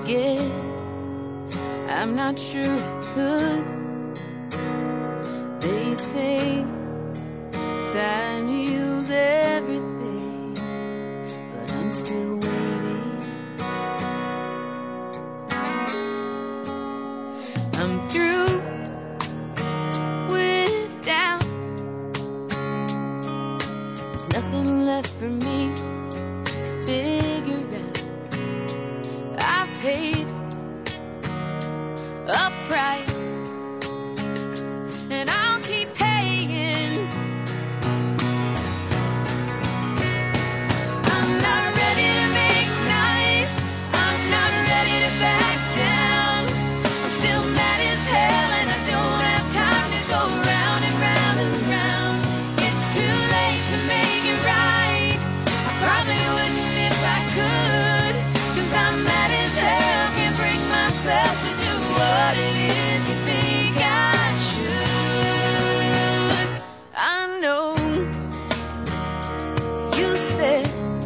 forget. I'm not sure I could. They say time heals everything, but I'm still waiting. I'm through with doubt. There's nothing left for me to figure out. I've paid a price, and I'll keep paying. I'm not ready to make nice. I'm not ready to back down. I'm still mad as hell, and I don't have time to go round and round and round. It's too late to make it right. I probably wouldn't if I could, 'cause I'm mad as hell, can't bring myself to do what it is you think I should. I know you said.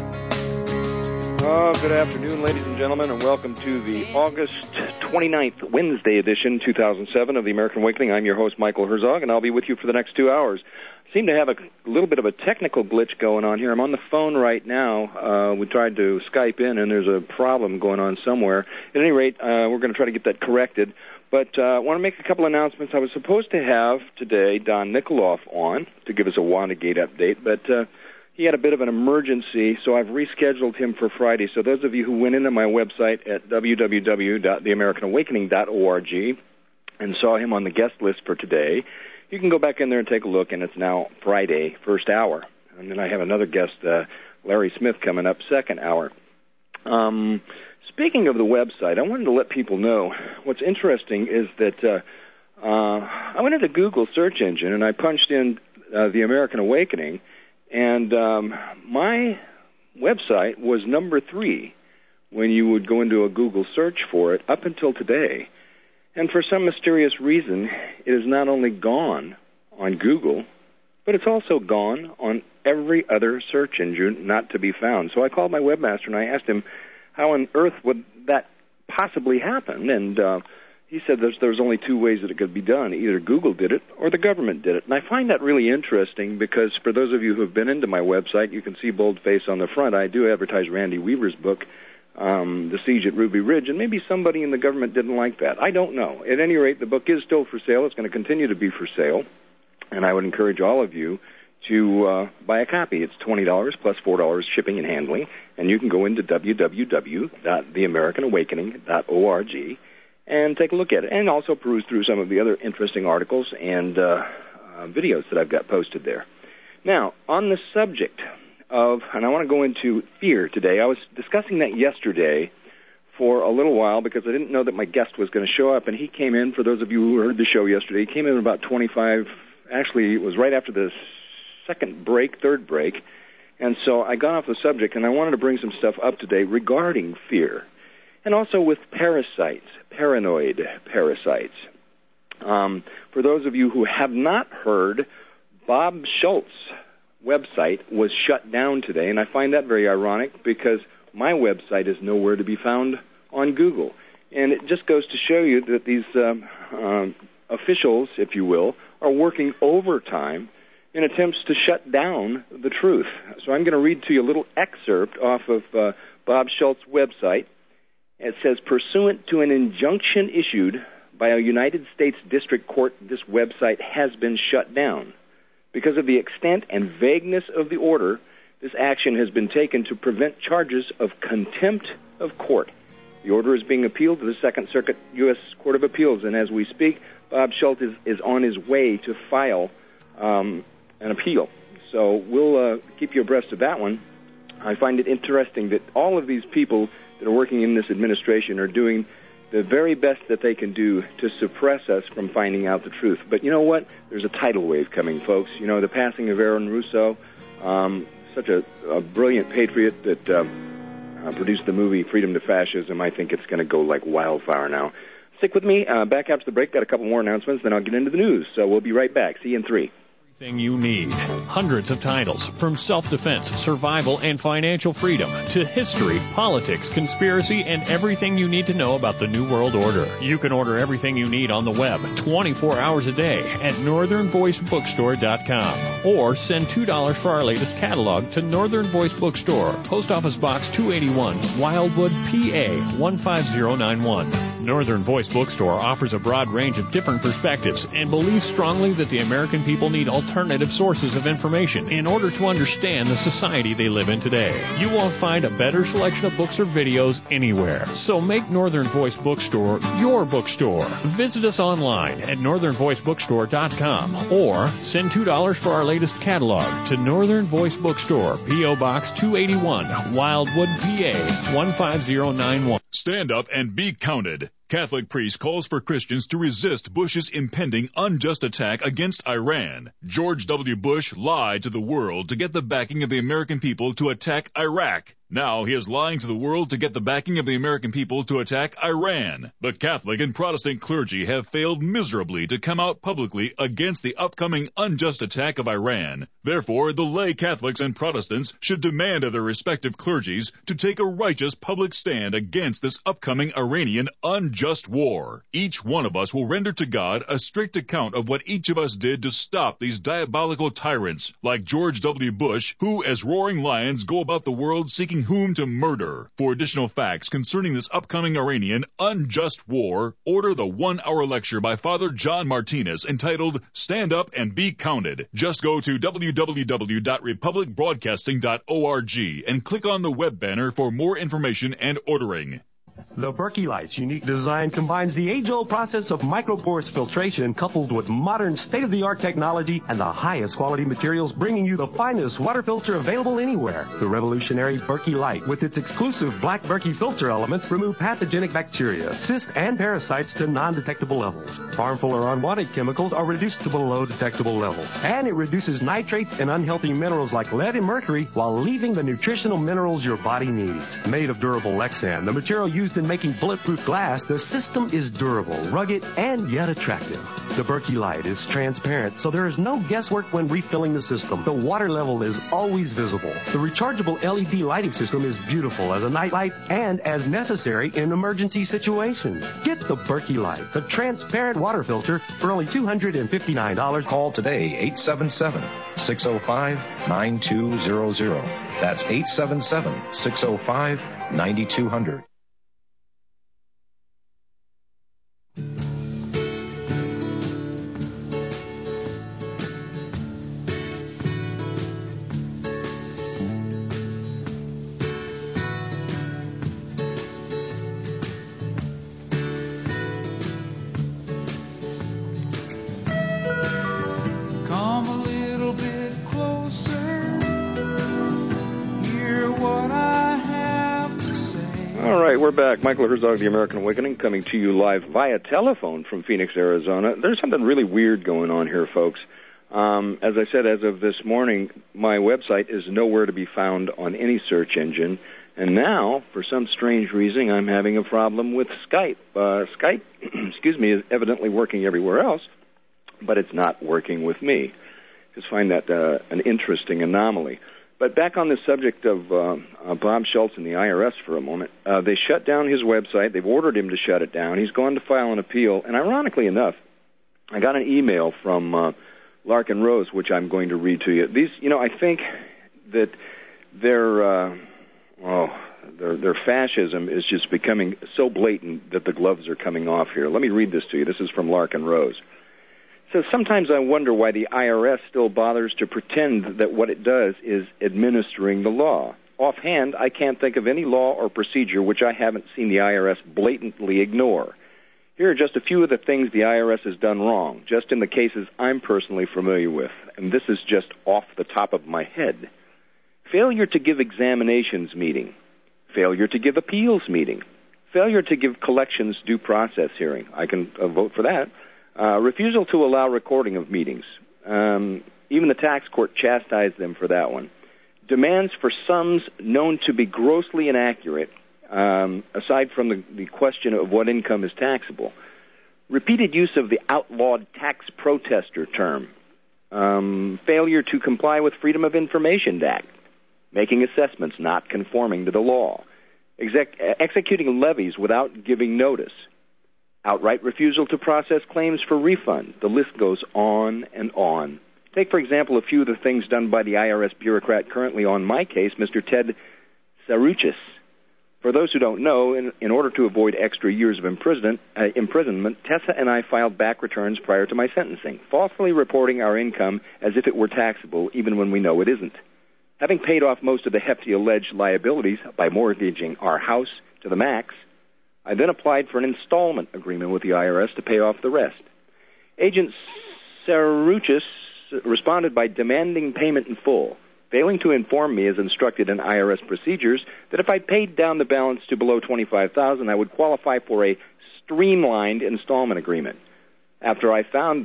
Good afternoon, ladies and gentlemen, and welcome to the August 29th, Wednesday edition, 2007 of the American Awakening. I'm your host, Michael Herzog, and I'll be with you for the next 2 hours. Seem to have a little bit of a technical glitch going on here. I'm on the phone right now. We tried to Skype in, and there's a problem going on somewhere. At any rate, we're going to try to get that corrected. But I want to make a couple announcements. I was supposed to have today Don Nikoloff on to give us a Wannagate update, but he had a bit of an emergency, so I've rescheduled him for Friday. So those of you who went into my website at www.theamericanawakening.org and saw him on the guest list for today, you can go back in there and take a look, and it's now Friday, first hour. And then I have another guest, Larry Smith, coming up second hour. Speaking of the website, I wanted to let people know what's interesting is that I went into Google search engine and I punched in The American Awakening, and my website was number 3 when you would go into a Google search for it up until today. And for some mysterious reason, it is not only gone on Google, but it's also gone on every other search engine not to be found. So I called my webmaster and I asked him, how on earth would that possibly happen? And he said there's only 2 ways that it could be done. Either Google did it or the government did it. And I find that really interesting because for those of you who have been into my website, you can see boldface on the front. I do advertise Randy Weaver's book, The Siege at Ruby Ridge, and maybe somebody in the government didn't like that. I don't know. At any rate, the book is still for sale. It's going to continue to be for sale, and I would encourage all of you to buy a copy. It's $20 plus $4 shipping and handling, and you can go into www.theamericanawakening.org and take a look at it, and also peruse through some of the other interesting articles and videos that I've got posted there. Now, on the subject of, and I want to go into fear today. I was discussing that yesterday for a little while because I didn't know that my guest was going to show up, and he came in, for those of you who heard the show yesterday, he came in about 25, actually it was right after the third break, and so I got off the subject, and I wanted to bring some stuff up today regarding fear, and also with parasites, paranoid parasites. For those of you who have not heard, Bob Schultz website was shut down today, and I find that very ironic because my website is nowhere to be found on Google. And it just goes to show you that these officials, if you will, are working overtime in attempts to shut down the truth. So I'm going to read to you a little excerpt off of Bob Schultz's website. It says, pursuant to an injunction issued by a United States District Court, this website has been shut down. Because of the extent and vagueness of the order, this action has been taken to prevent charges of contempt of court. The order is being appealed to the Second Circuit U.S. Court of Appeals, and as we speak, Bob Schultz is on his way to file an appeal. So we'll keep you abreast of that one. I find it interesting that all of these people that are working in this administration are doing the very best that they can do to suppress us from finding out the truth. But you know what? There's a tidal wave coming, folks. You know, the passing of Aaron Russo, such a brilliant patriot that produced the movie Freedom to Fascism. I think it's going to go like wildfire now. Stick with me. Back after the break, got a couple more announcements, then I'll get into the news. So we'll be right back. See you in 3. Everything you need. Hundreds of titles, from self-defense, survival, and financial freedom to history, politics, conspiracy, and everything you need to know about the New World Order. You can order everything you need on the web 24 hours a day at northernvoicebookstore.com or send $2 for our latest catalog to Northern Voice Bookstore, Post Office Box 281, Wildwood, PA 15091. Northern Voice Bookstore offers a broad range of different perspectives and believes strongly that the American people need alternative sources of information in order to understand the society they live in today. You won't find a better selection of books or videos anywhere. So make Northern Voice Bookstore your bookstore. Visit us online at northernvoicebookstore.com or send $2 for our latest catalog to Northern Voice Bookstore, P.O. Box 281, Wildwood, PA 15091. Stand up and be counted. Catholic priest calls for Christians to resist Bush's impending unjust attack against Iran. George W. Bush lied to the world to get the backing of the American people to attack Iraq. Now he is lying to the world to get the backing of the American people to attack Iran. The Catholic and Protestant clergy have failed miserably to come out publicly against the upcoming unjust attack of Iran. Therefore, the lay Catholics and Protestants should demand of their respective clergies to take a righteous public stand against this upcoming Iranian unjust war. Each one of us will render to God a strict account of what each of us did to stop these diabolical tyrants like George W. Bush, who as roaring lions go about the world seeking whom to murder. For additional facts concerning this upcoming Iranian unjust war, order the 1-hour lecture by Father John Martinez entitled Stand Up and Be Counted. Just go to www.republicbroadcasting.org and click on the web banner for more information and ordering. The Berkey Light's unique design combines the age-old process of microporous filtration coupled with modern state-of-the-art technology and the highest quality materials, bringing you the finest water filter available anywhere. The revolutionary Berkey Light, with its exclusive black Berkey filter elements, remove pathogenic bacteria, cysts, and parasites to non-detectable levels. Harmful or unwanted chemicals are reduced to below detectable levels. And it reduces nitrates and unhealthy minerals like lead and mercury while leaving the nutritional minerals your body needs. Made of durable Lexan, the material used in making bulletproof glass, the system is durable, rugged, and yet attractive. The Berkey Light is transparent, so there is no guesswork when refilling the system. The water level is always visible. The rechargeable LED lighting system is beautiful as a night light and as necessary in emergency situations. Get the Berkey Light, the transparent water filter, for only $259. Call today, 877-605-9200. That's 877-605-9200. We're back. Michael Herzog, The American Awakening, coming to you live via telephone from Phoenix, Arizona. There's something really weird going on here, folks. As I said, as of this morning, my website is nowhere to be found on any search engine. And now, for some strange reason, I'm having a problem with Skype. Skype, is evidently working everywhere else, but it's not working with me. Just find that an interesting anomaly. But back on the subject of Bob Schultz and the IRS for a moment, they shut down his website. They've ordered him to shut it down. He's gone to file an appeal. And ironically enough, I got an email from Larkin Rose, which I'm going to read to you. These, I think that their fascism is just becoming so blatant that the gloves are coming off here. Let me read this to you. This is from Larkin Rose. So sometimes I wonder why the IRS still bothers to pretend that what it does is administering the law. Offhand, I can't think of any law or procedure which I haven't seen the IRS blatantly ignore. Here are just a few of the things the IRS has done wrong, just in the cases I'm personally familiar with, and this is just off the top of my head. Failure to give examinations meeting. Failure to give appeals meeting. Failure to give collections due process hearing. I can vote for that. Refusal to allow recording of meetings. Even the tax court chastised them for that one. Demands for sums known to be grossly inaccurate, aside from the question of what income is taxable. Repeated use of the outlawed tax protester term. failure to comply with Freedom of Information Act, making assessments not conforming to the law, executing levies without giving notice, outright refusal to process claims for refund. The list goes on and on. Take, for example, a few of the things done by the IRS bureaucrat currently on my case, Mr. Ted Saruchis. For those who don't know, in order to avoid extra years of imprisonment, Tessa and I filed back returns prior to my sentencing, falsely reporting our income as if it were taxable, even when we know it isn't. Having paid off most of the hefty alleged liabilities by mortgaging our house to the max, I then applied for an installment agreement with the IRS to pay off the rest. Agent Saruchis responded by demanding payment in full, failing to inform me, as instructed in IRS procedures, that if I paid down the balance to below $25,000, I would qualify for a streamlined installment agreement. After I found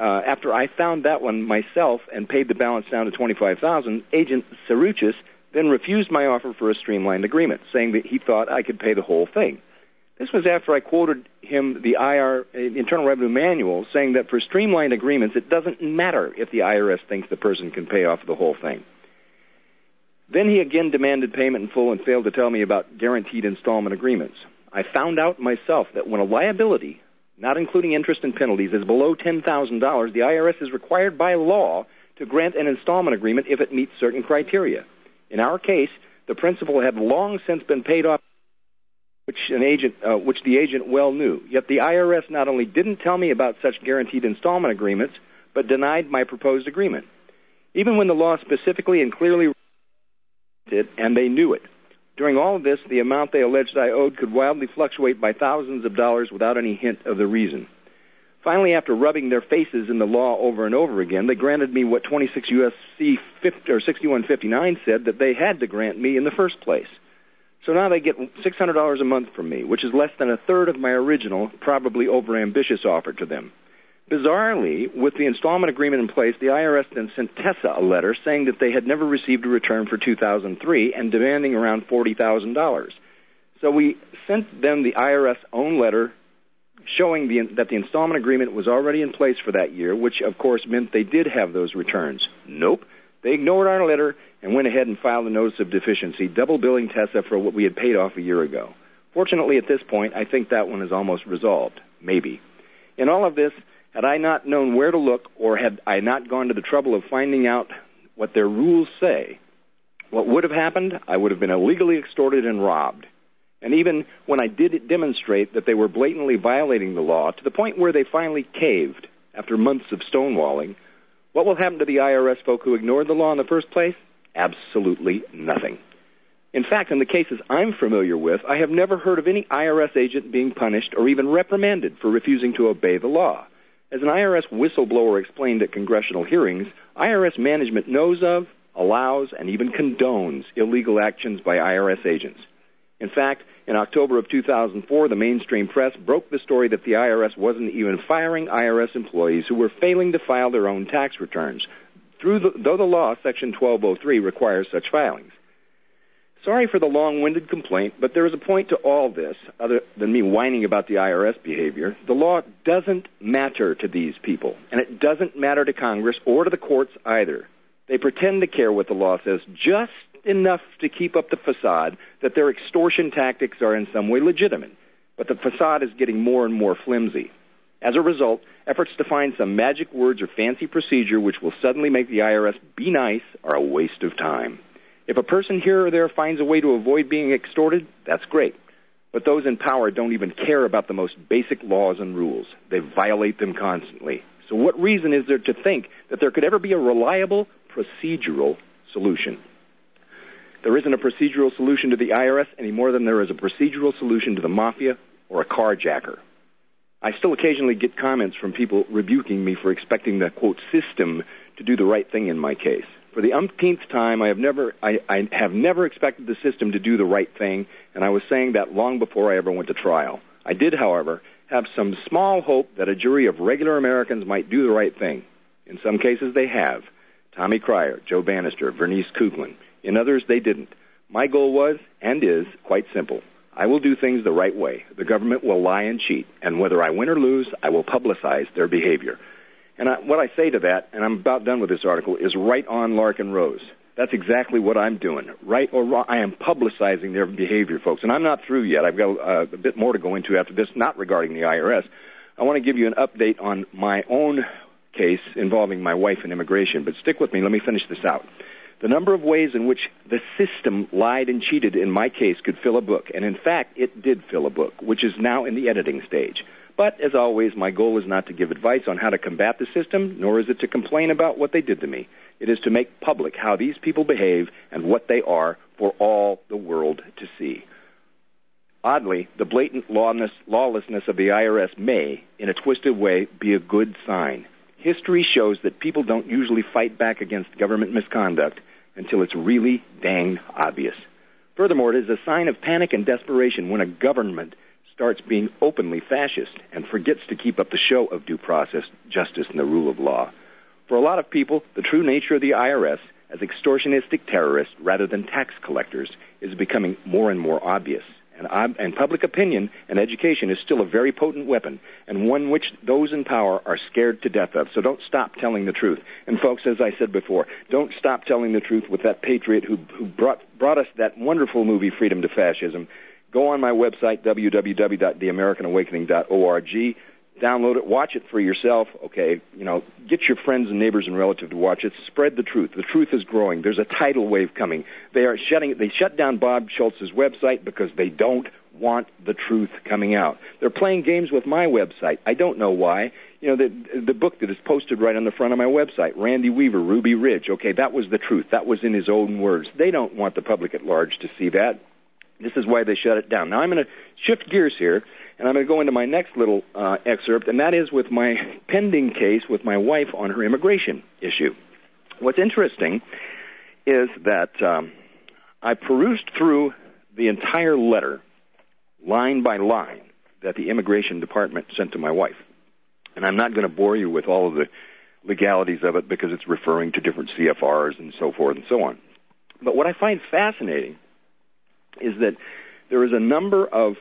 that one myself and paid the balance down to $25,000, Agent Saruchis then refused my offer for a streamlined agreement, saying that he thought I could pay the whole thing. This was after I quoted him the Internal Revenue Manual, saying that for streamlined agreements, it doesn't matter if the IRS thinks the person can pay off the whole thing. Then he again demanded payment in full and failed to tell me about guaranteed installment agreements. I found out myself that when a liability, not including interest and penalties, is below $10,000, the IRS is required by law to grant an installment agreement if it meets certain criteria. In our case, the principal had long since been paid off, which the agent well knew. Yet the IRS not only didn't tell me about such guaranteed installment agreements, but denied my proposed agreement, even when the law specifically and clearly it, and they knew it. During all of this, the amount they alleged I owed could wildly fluctuate by thousands of dollars without any hint of the reason. Finally, after rubbing their faces in the law over and over again, they granted me what 26 U.S.C. 6159 said that they had to grant me in the first place. So now they get $600 a month from me, which is less than a third of my original, probably overambitious offer to them. Bizarrely, with the installment agreement in place, the IRS then sent Tessa a letter saying that they had never received a return for 2003 and demanding around $40,000. So we sent them the IRS own letter showing that the installment agreement was already in place for that year, which of course meant they did have those returns. Nope. They ignored our letter and went ahead and filed a notice of deficiency, double billing Tessa for what we had paid off a year ago. Fortunately, at this point, I think that one is almost resolved. Maybe. In all of this, had I not known where to look, or had I not gone to the trouble of finding out what their rules say, what would have happened? I would have been illegally extorted and robbed. And even when I did demonstrate that they were blatantly violating the law, to the point where they finally caved after months of stonewalling, what will happen to the IRS folk who ignored the law in the first place? Absolutely nothing. In fact, in the cases I'm familiar with, I have never heard of any IRS agent being punished or even reprimanded for refusing to obey the law. As an IRS whistleblower explained at congressional hearings, IRS management knows of, allows, and even condones illegal actions by IRS agents. In fact, in October of 2004, the mainstream press broke the story that the IRS wasn't even firing IRS employees who were failing to file their own tax returns, though the law, Section 1203, requires such filings. Sorry for the long-winded complaint, but there is a point to all this, other than me whining about the IRS behavior. The law doesn't matter to these people, and it doesn't matter to Congress or to the courts either. They pretend to care what the law says just enough to keep up the facade that their extortion tactics are in some way legitimate, but the facade is getting more and more flimsy. As a result, efforts to find some magic words or fancy procedure which will suddenly make the IRS be nice are a waste of time. If a person here or there finds a way to avoid being extorted, that's great. But those in power don't even care about the most basic laws and rules. They violate them constantly. So what reason is there to think that there could ever be a reliable procedural solution? There isn't a procedural solution to the IRS any more than there is a procedural solution to the mafia or a carjacker. I still occasionally get comments from people rebuking me for expecting the, quote, system to do the right thing in my case. For the umpteenth time, I have never expected the system to do the right thing, and I was saying that long before I ever went to trial. I did, however, have some small hope that a jury of regular Americans might do the right thing. In some cases, they have. Tommy Cryer, Joe Bannister, Vernice Kuglen. In others, they didn't. My goal was, and is, quite simple. I will do things the right way. The government will lie and cheat, and whether I win or lose, I will publicize their behavior. And what I say to that, and I'm about done with this article, is right on, Larkin Rose. That's exactly what I'm doing. Right or wrong, I am publicizing their behavior, folks. And I'm not through yet. I've got a bit more to go into after this, not regarding the IRS. I want to give you an update on my own case involving my wife and immigration. But stick with me. Let me finish this out. The number of ways in which the system lied and cheated in my case could fill a book. And, in fact, it did fill a book, which is now in the editing stage. But, as always, my goal is not to give advice on how to combat the system, nor is it to complain about what they did to me. It is to make public how these people behave and what they are for all the world to see. Oddly, the blatant lawlessness of the IRS may, in a twisted way, be a good sign. History shows that people don't usually fight back against government misconduct until it's really dang obvious. Furthermore, it is a sign of panic and desperation when a government starts being openly fascist and forgets to keep up the show of due process, justice, and the rule of law. For a lot of people, the true nature of the IRS as extortionistic terrorists rather than tax collectors is becoming more and more obvious. And public opinion and education is still a very potent weapon, and one which those in power are scared to death of. So don't stop telling the truth. And folks, as I said before, don't stop telling the truth with that patriot who brought us that wonderful movie, Freedom to Fascism. Go on my website, www.theamericanawakening.org. Download it, watch it for yourself, okay? Get your friends and neighbors and relatives to watch it. Spread the truth. The truth is growing. There's a tidal wave coming. They shut down Bob Schultz's website because they don't want the truth coming out. They're playing games with my website. I don't know why. The book that is posted right on the front of my website, Randy Weaver, Ruby Ridge, okay, that was the truth. That was in his own words. They don't want the public at large to see that. This is why they shut it down. Now I'm going to shift gears here, and I'm going to go into my next little excerpt, and that is with my pending case with my wife on her immigration issue. What's interesting is that I perused through the entire letter, line by line, that the Immigration Department sent to my wife. And I'm not going to bore you with all of the legalities of it because it's referring to different CFRs and so forth and so on. But what I find fascinating is that there is a number of,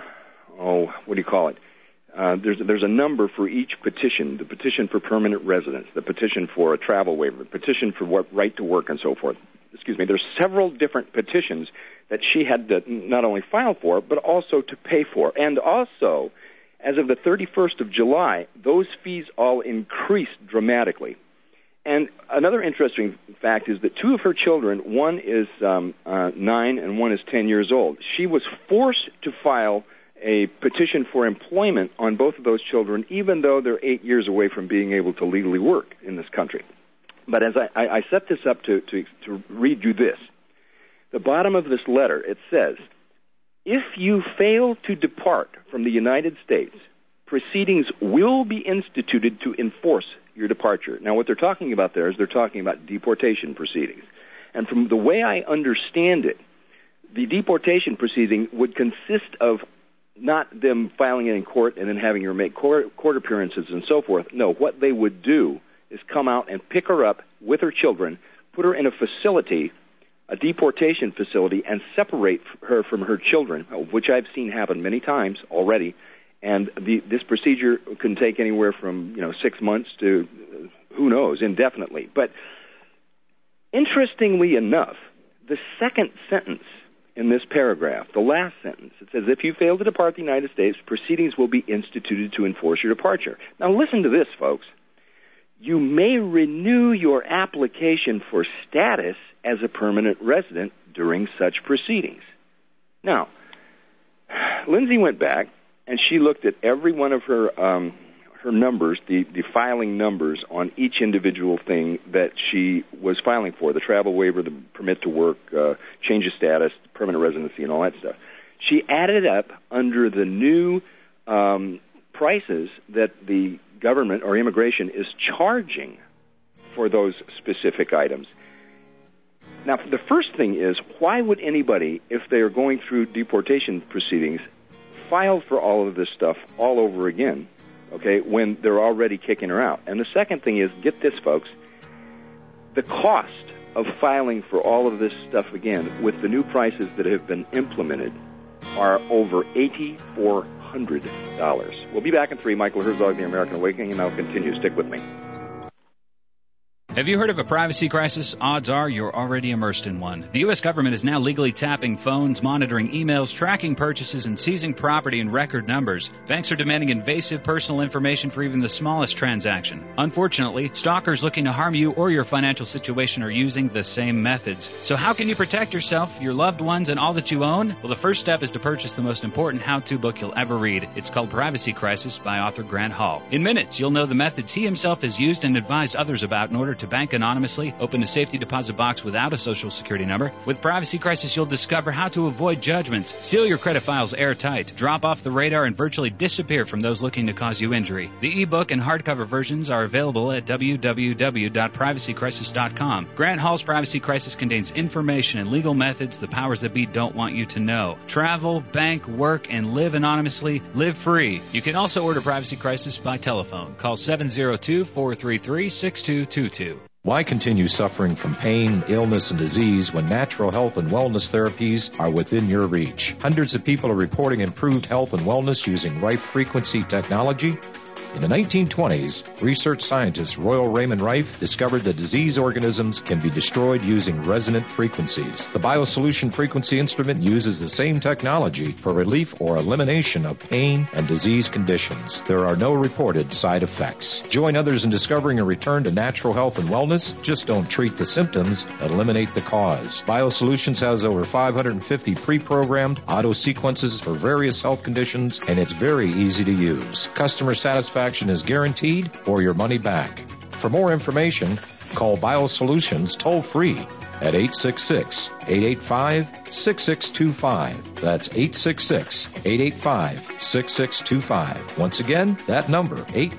there's a number for each petition, the petition for permanent residence, the petition for a travel waiver, the petition for right to work and so forth. There's several different petitions that she had to not only file for, but also to pay for. And also, as of the 31st of July, those fees all increased dramatically. And another interesting fact is that two of her children, one is 9 and one is 10 years old. She was forced to file a petition for employment on both of those children, even though they're 8 years away from being able to legally work in this country. But as I set this up to read you this, the bottom of this letter, it says, if you fail to depart from the United States, proceedings will be instituted to enforce your departure. Now, what they're talking about there is they're talking about deportation proceedings. And from the way I understand it, the deportation proceeding would consist of not them filing it in court and then having her make court appearances and so forth. No, what they would do is come out and pick her up with her children, put her in a facility, a deportation facility, and separate her from her children, which I've seen happen many times already. And this procedure can take anywhere from 6 months to, who knows, indefinitely. But interestingly enough, the second sentence in this paragraph, the last sentence, it says, if you fail to depart the United States, proceedings will be instituted to enforce your departure. Now listen to this, folks. You may renew your application for status as a permanent resident during such proceedings. Now, Lindsay went back, and she looked at every one of her numbers, the filing numbers on each individual thing that she was filing for, the travel waiver, the permit to work, change of status, permanent residency, and all that stuff. She added up under the new prices that the government or immigration is charging for those specific items. Now, the first thing is, why would anybody, if they are going through deportation proceedings, file for all of this stuff all over again, okay, when they're already kicking her out? And the second thing is, get this, folks, the cost of filing for all of this stuff again with the new prices that have been implemented are over $8,400. We'll be back in 3. Michael Herzog, The American Awakening, and I'll continue. Stick with me. Have you heard of a privacy crisis? Odds are you're already immersed in one. The U.S. government is now legally tapping phones, monitoring emails, tracking purchases, and seizing property in record numbers. Banks are demanding invasive personal information for even the smallest transaction. Unfortunately, stalkers looking to harm you or your financial situation are using the same methods. So how can you protect yourself, your loved ones, and all that you own? Well, the first step is to purchase the most important how-to book you'll ever read. It's called Privacy Crisis by author Grant Hall. In minutes, you'll know the methods he himself has used and advised others about in order to bank anonymously, open a safety deposit box without a social security number. With Privacy Crisis, you'll discover how to avoid judgments, seal your credit files airtight, drop off the radar, and virtually disappear from those looking to cause you injury. The ebook and hardcover versions are available at www.privacycrisis.com. Grant Hall's Privacy Crisis contains information and legal methods the powers that be don't want you to know. Travel, bank, work, and live anonymously. Live free. You can also order Privacy Crisis by telephone. Call 702-433-6222. Why continue suffering from pain, illness, and disease when natural health and wellness therapies are within your reach? Hundreds of people are reporting improved health and wellness using Rife frequency technology. In the 1920s, research scientist Royal Raymond Rife discovered that disease organisms can be destroyed using resonant frequencies. The BioSolution frequency instrument uses the same technology for relief or elimination of pain and disease conditions. There are no reported side effects. Join others in discovering a return to natural health and wellness. Just don't treat the symptoms, eliminate the cause. BioSolutions has over 550 pre-programmed auto sequences for various health conditions, and it's very easy to use. Customer satisfaction is guaranteed or your money back. For more information, call BioSolutions toll-free at 866-885-6625. That's 866-885-6625. Once again, that number,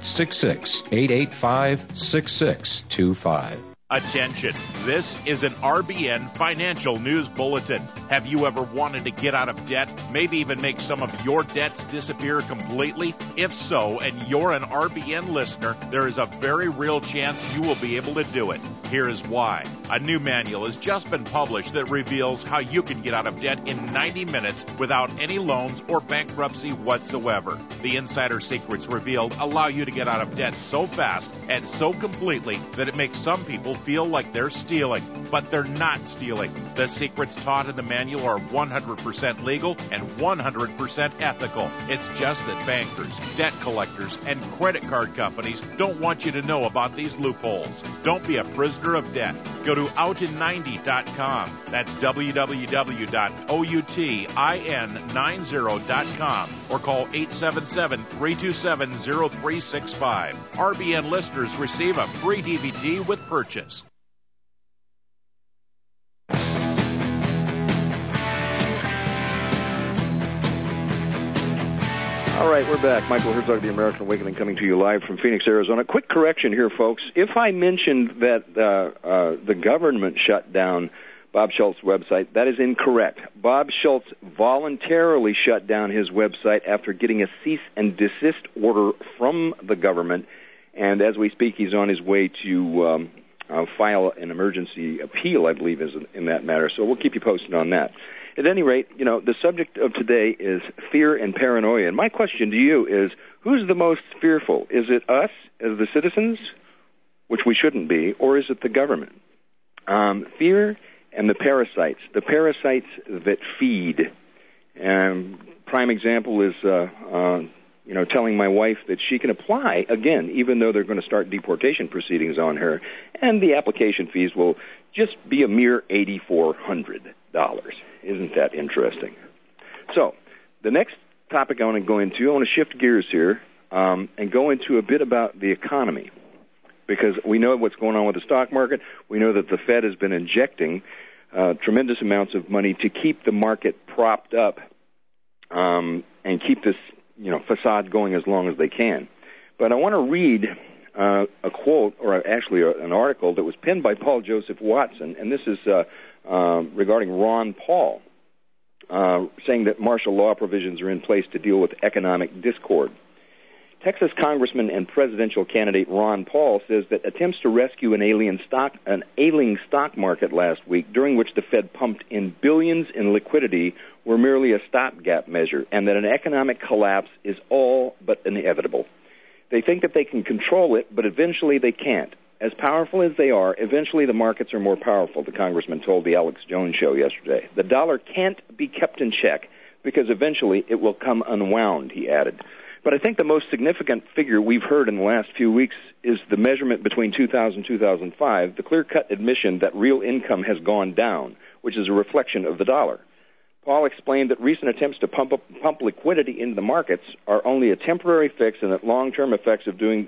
866-885-6625. Attention, this is an RBN Financial News Bulletin. Have you ever wanted to get out of debt, maybe even make some of your debts disappear completely? If so, and you're an RBN listener, there is a very real chance you will be able to do it. Here is why. A new manual has just been published that reveals how you can get out of debt in 90 minutes without any loans or bankruptcy whatsoever. The insider secrets revealed allow you to get out of debt so fast and so completely that it makes some people feel like they're stealing, but they're not stealing. The secrets taught in the manual are 100% legal and 100% ethical. It's just that bankers, debt collectors, and credit card companies don't want you to know about these loopholes. Don't be a prisoner of debt. Go to outin90.com. That's www.outin90.com or call 877-327-0365. RBN listeners receive a free DVD with purchase. All right, we're back. Michael Herzog, The American Awakening, coming to you live from Phoenix, Arizona. Quick correction here, folks. If I mentioned that the government shut down Bob Schultz's website, that is incorrect. Bob Schultz voluntarily shut down his website after getting a cease and desist order from the government, and as we speak, he's on his way to file an emergency appeal, I believe, is in that matter. So we'll keep you posted on that. At any rate, you know, the subject of today is fear and paranoia. And my question to you is, who's the most fearful? Is it us as the citizens, which we shouldn't be, or is it the government? Fear and the parasites that feed. Prime example is, telling my wife that she can apply again, even though they're going to start deportation proceedings on her, and the application fees will just be a mere $8,400. Isn't that interesting? So, the next topic I want to shift gears here and go into a bit about the economy, because we know what's going on with the stock market. We know that the Fed has been injecting tremendous amounts of money to keep the market propped up and keep this facade going as long as they can. But I want to read a quote, or actually an article that was penned by Paul Joseph Watson, and this is regarding Ron Paul, saying that martial law provisions are in place to deal with economic discord. Texas Congressman and presidential candidate Ron Paul says that attempts to rescue an ailing stock market last week, during which the Fed pumped in billions in liquidity, were merely a stopgap measure, and that an economic collapse is all but inevitable. They think that they can control it, but eventually they can't. As powerful as they are, eventually the markets are more powerful, the congressman told the Alex Jones show yesterday. The dollar can't be kept in check because eventually it will come unwound, he added. But I think the most significant figure we've heard in the last few weeks is the measurement between 2000 and 2005, the clear-cut admission that real income has gone down, which is a reflection of the dollar. Paul explained that recent attempts to pump liquidity into the markets are only a temporary fix and that long-term effects of doing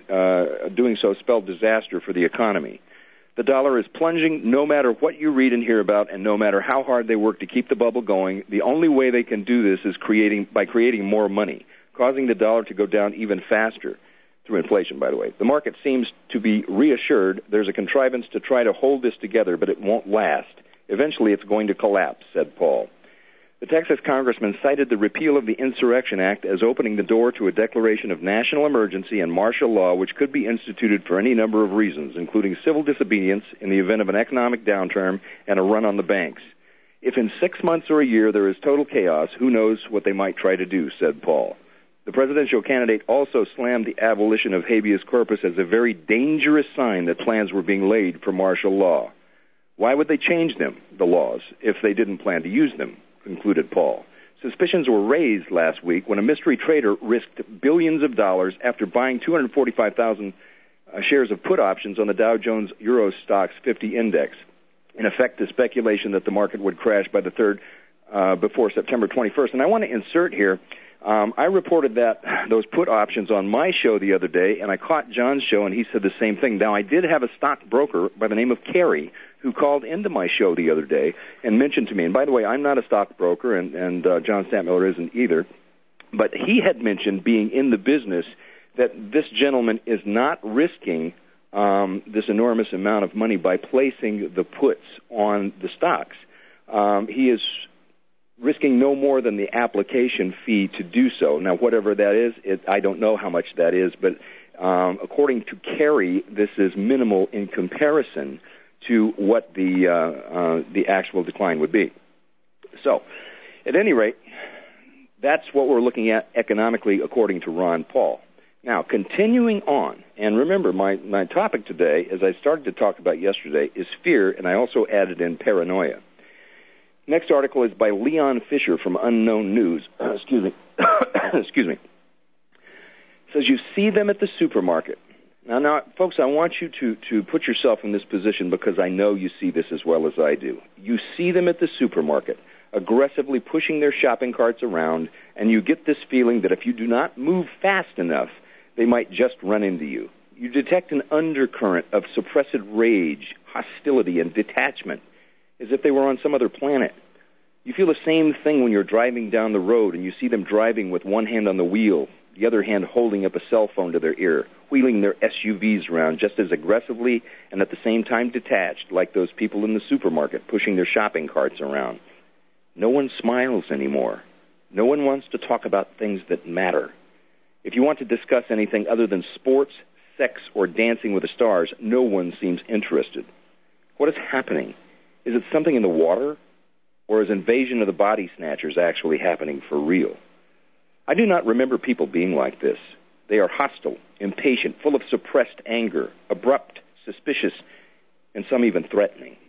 so spell disaster for the economy. The dollar is plunging no matter what you read and hear about and no matter how hard they work to keep the bubble going. The only way they can do this is by creating more money, causing the dollar to go down even faster through inflation, by the way. The market seems to be reassured there's a contrivance to try to hold this together, but it won't last. Eventually it's going to collapse, said Paul. The Texas congressman cited the repeal of the Insurrection Act as opening the door to a declaration of national emergency and martial law, which could be instituted for any number of reasons, including civil disobedience in the event of an economic downturn and a run on the banks. If in 6 months or a year there is total chaos, who knows what they might try to do, said Paul. The presidential candidate also slammed the abolition of habeas corpus as a very dangerous sign that plans were being laid for martial law. Why would they change the laws, if they didn't plan to use them? Concluded Paul. Suspicions were raised last week when a mystery trader risked billions of dollars after buying 245,000 shares of put options on the Dow Jones Euro Stoxx 50 index. In effect, the speculation that the market would crash by the third before September 21st. And I want to insert here, I reported those put options on my show the other day, and I caught John's show, and he said the same thing. Now, I did have a stockbroker by the name of Kerry who called into my show the other day and mentioned to me, and by the way, I'm not a stockbroker, and John Stantmiller isn't either, but he had mentioned being in the business that this gentleman is not risking this enormous amount of money by placing the puts on the stocks. He is risking no more than the application fee to do so. Now, whatever that is, I don't know how much that is, but according to Kerry, this is minimal in comparison to what the actual decline would be. So, at any rate, that's what we're looking at economically according to Ron Paul. Now, continuing on, and remember, my topic today, as I started to talk about yesterday, is fear, and I also added in paranoia. Next article is by Leon Fisher from Unknown News. Excuse me. Excuse me. It says, you see them at the supermarket. Now, folks, I want you to put yourself in this position because I know you see this as well as I do. You see them at the supermarket, aggressively pushing their shopping carts around, and you get this feeling that if you do not move fast enough, they might just run into you. You detect an undercurrent of suppressed rage, hostility, and detachment, as if they were on some other planet. You feel the same thing when you're driving down the road and you see them driving with one hand on the wheel, the other hand holding up a cell phone to their ear, wheeling their SUVs around just as aggressively and at the same time detached, like those people in the supermarket pushing their shopping carts around. No one smiles anymore. No one wants to talk about things that matter. If you want to discuss anything other than sports, sex, or Dancing with the Stars, no one seems interested. What is happening? Is it something in the water? Or is Invasion of the Body Snatchers actually happening for real? I do not remember people being like this. They are hostile, impatient, full of suppressed anger, abrupt, suspicious, and some even threatening.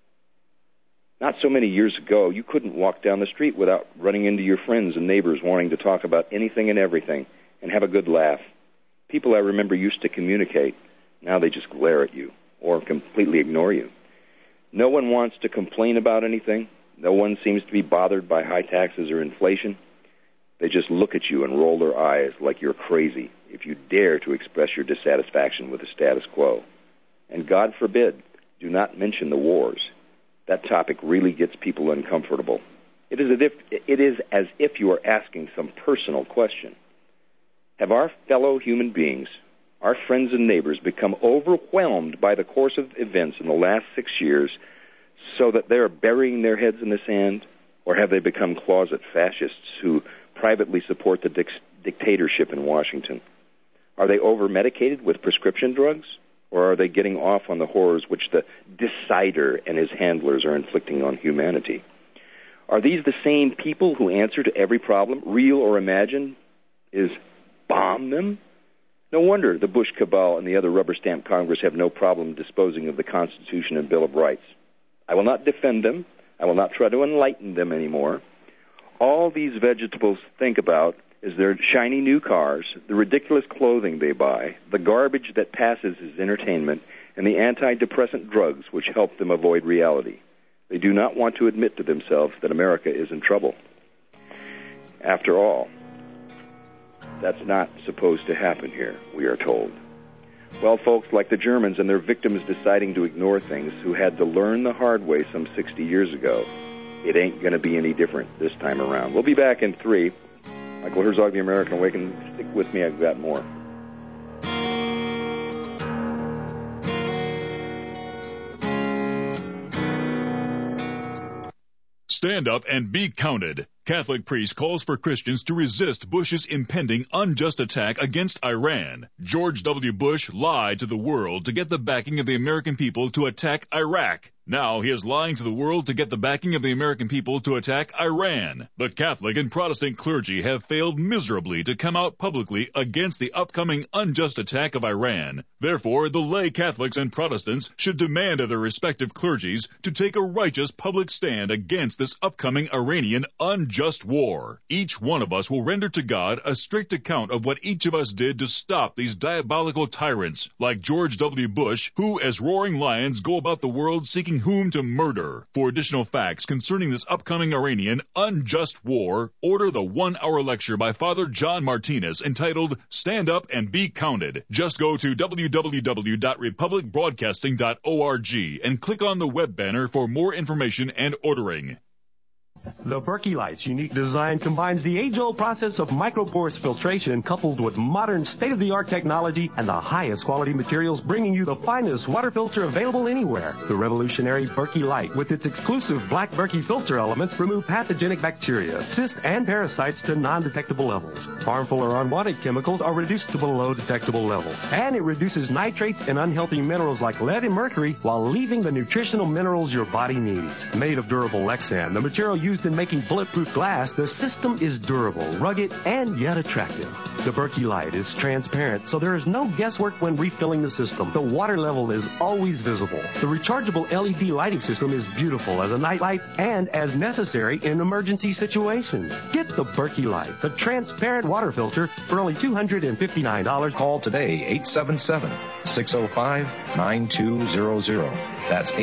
Not so many years ago, you couldn't walk down the street without running into your friends and neighbors wanting to talk about anything and everything and have a good laugh. People I remember used to communicate. Now they just glare at you or completely ignore you. No one wants to complain about anything. No one seems to be bothered by high taxes or inflation. They just look at you and roll their eyes like you're crazy if you dare to express your dissatisfaction with the status quo. And God forbid, do not mention the wars. That topic really gets people uncomfortable. It is as if you are asking some personal question. Have our fellow human beings, our friends and neighbors, become overwhelmed by the course of events in the last 6 years so that they are burying their heads in the sand? Or have they become closet fascists who privately support the dictatorship in Washington? Are they over-medicated with prescription drugs? Or are they getting off on the horrors which the decider and his handlers are inflicting on humanity? Are these the same people who answer to every problem, real or imagined, is bomb them? No wonder the Bush cabal and the other rubber-stamped Congress have no problem disposing of the Constitution and Bill of Rights. I will not defend them. I will not try to enlighten them anymore. All these vegetables think about is their shiny new cars, the ridiculous clothing they buy, the garbage that passes as entertainment, and the antidepressant drugs which help them avoid reality. They do not want to admit to themselves that America is in trouble. After all, that's not supposed to happen here, we are told. Well, folks, like the Germans and their victims deciding to ignore things who had to learn the hard way some 60 years ago, it ain't going to be any different this time around. We'll be back in 3. Michael Herzog, The American Awakening. Stick with me, I've got more. Stand up and be counted. Catholic priest calls for Christians to resist Bush's impending unjust attack against Iran. George W. Bush lied to the world to get the backing of the American people to attack Iraq. Now he is lying to the world to get the backing of the American people to attack Iran. The Catholic and Protestant clergy have failed miserably to come out publicly against the upcoming unjust attack of Iran. Therefore, the lay Catholics and Protestants should demand of their respective clergies to take a righteous public stand against this upcoming Iranian unjust war. Each one of us will render to God a strict account of what each of us did to stop these diabolical tyrants like George W. Bush, who as roaring lions go about the world seeking whom to murder. For additional facts concerning this upcoming Iranian unjust war, order the 1-hour lecture by Father John Martinez entitled Stand Up and Be Counted. Just go to www.republicbroadcasting.org and click on the web banner for more information and ordering. The Berkey Light's unique design combines the age-old process of microporous filtration coupled with modern state-of-the-art technology and the highest quality materials, bringing you the finest water filter available anywhere. The revolutionary Berkey Light, with its exclusive black Berkey filter elements, remove pathogenic bacteria, cysts, and parasites to non-detectable levels. Harmful or unwanted chemicals are reduced to below detectable levels. And it reduces nitrates and unhealthy minerals like lead and mercury while leaving the nutritional minerals your body needs. Made of durable Lexan, the material used in making bulletproof glass, the system is durable, rugged, and yet attractive. The Berkey Light is transparent, so there is no guesswork when refilling the system. The water level is always visible. The rechargeable LED lighting system is beautiful as a night light and as necessary in emergency situations. Get the Berkey Light, the transparent water filter, for only $259. Call today, 877-605-9200. That's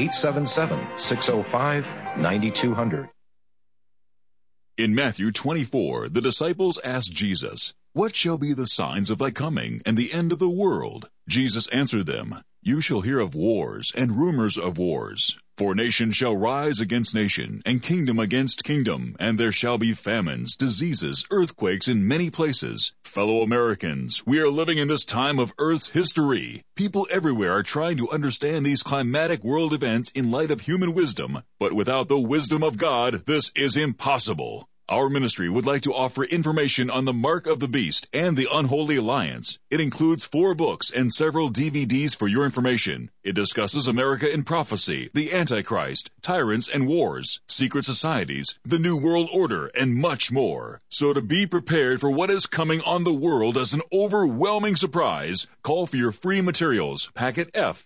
877-605-9200. In Matthew 24, the disciples asked Jesus, "What shall be the signs of thy coming and the end of the world?" Jesus answered them, "You shall hear of wars and rumors of wars. For nation shall rise against nation, and kingdom against kingdom, and there shall be famines, diseases, earthquakes in many places. Fellow Americans, we are living in this time of Earth's history. People everywhere are trying to understand these climatic world events in light of human wisdom, but without the wisdom of God, this is impossible. Our ministry would like to offer information on the Mark of the Beast and the Unholy Alliance. It includes 4 books and several DVDs for your information. It discusses America in prophecy, the Antichrist, tyrants and wars, secret societies, the New World Order, and much more. So to be prepared for what is coming on the world as an overwhelming surprise, call for your free materials, Packet F,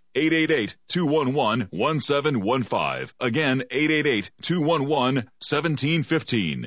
888-211-1715. Again, 888-211-1715.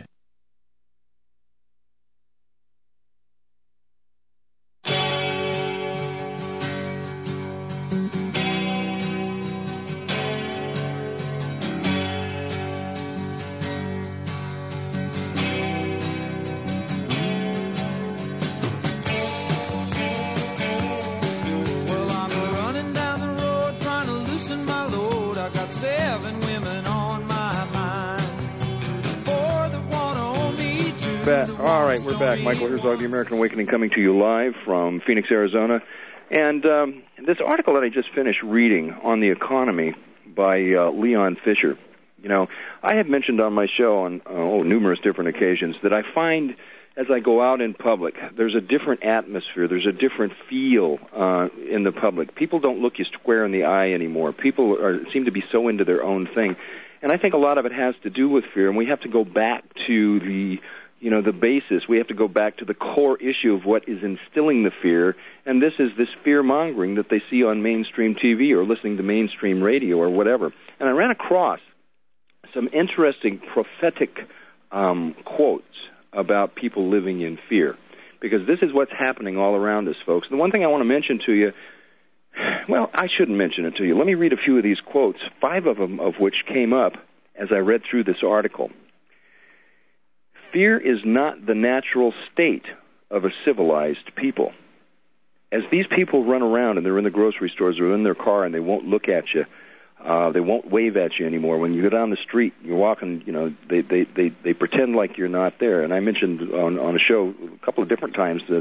All right, we're back. Michael Herzog, The American Awakening, coming to you live from Phoenix, Arizona. And this article that I just finished reading on the economy by Leon Fisher, you know, I have mentioned on my show on numerous different occasions that I find as I go out in public, there's a different atmosphere, there's a different feel in the public. People don't look you square in the eye anymore. People seem to be so into their own thing. And I think a lot of it has to do with fear, and we have to go back to the the basis. We have to go back to the core issue of what is instilling the fear, and this is this fear-mongering that they see on mainstream TV or listening to mainstream radio or whatever. And I ran across some interesting prophetic quotes about people living in fear, because this is what's happening all around us, folks. The one thing I want to mention to you, well, I shouldn't mention it to you. Let me read a few of these quotes, 5 of them of which came up as I read through this article. Fear is not the natural state of a civilized people. As these people run around and they're in the grocery stores or in their car and they won't look at you, they won't wave at you anymore. When you go down the street, you're walking, they pretend like you're not there. And I mentioned on a show a couple of different times that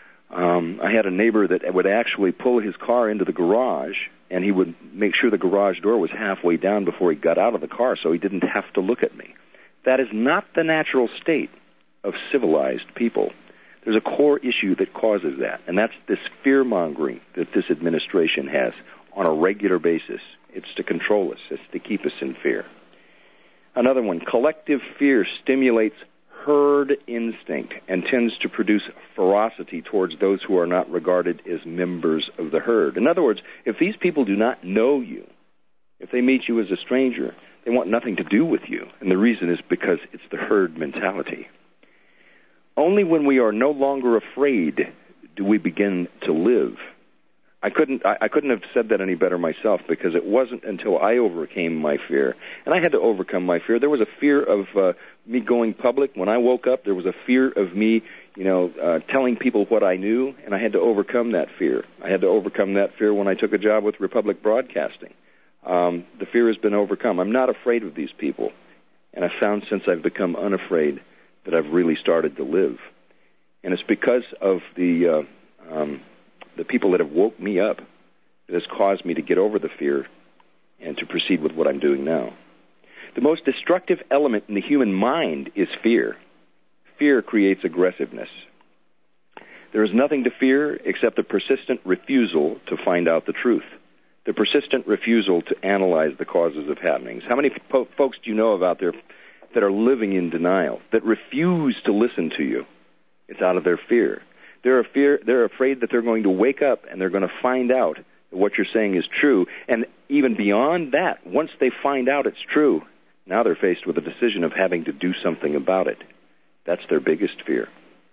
I had a neighbor that would actually pull his car into the garage, and he would make sure the garage door was halfway down before he got out of the car so he didn't have to look at me. That is not the natural state of civilized people. There's a core issue that causes that, and that's this fear-mongering that this administration has on a regular basis. It's to control us. It's to keep us in fear. Another one, collective fear stimulates herd instinct and tends to produce ferocity towards those who are not regarded as members of the herd. In other words, if these people do not know you, if they meet you as a stranger, they want nothing to do with you. And the reason is because it's the herd mentality. Only when we are no longer afraid do we begin to live. I couldn't have said that any better myself, because it wasn't until I overcame my fear. And I had to overcome my fear. There was a fear of me going public. When I woke up, there was a fear of me, telling people what I knew, and I had to overcome that fear. I had to overcome that fear when I took a job with Republic Broadcasting. The fear has been overcome. I'm not afraid of these people. And I've found since I've become unafraid that I've really started to live. And it's because of the people that have woke me up that has caused me to get over the fear and to proceed with what I'm doing now. The most destructive element in the human mind is fear. Fear creates aggressiveness. There is nothing to fear except the persistent refusal to find out the truth, the persistent refusal to analyze the causes of happenings. How many folks do you know of out there that are living in denial, that refuse to listen to you? It's out of their fear. They're afraid that they're going to wake up and they're going to find out that what you're saying is true. And even beyond that, once they find out it's true, now they're faced with a decision of having to do something about it. That's their biggest fear.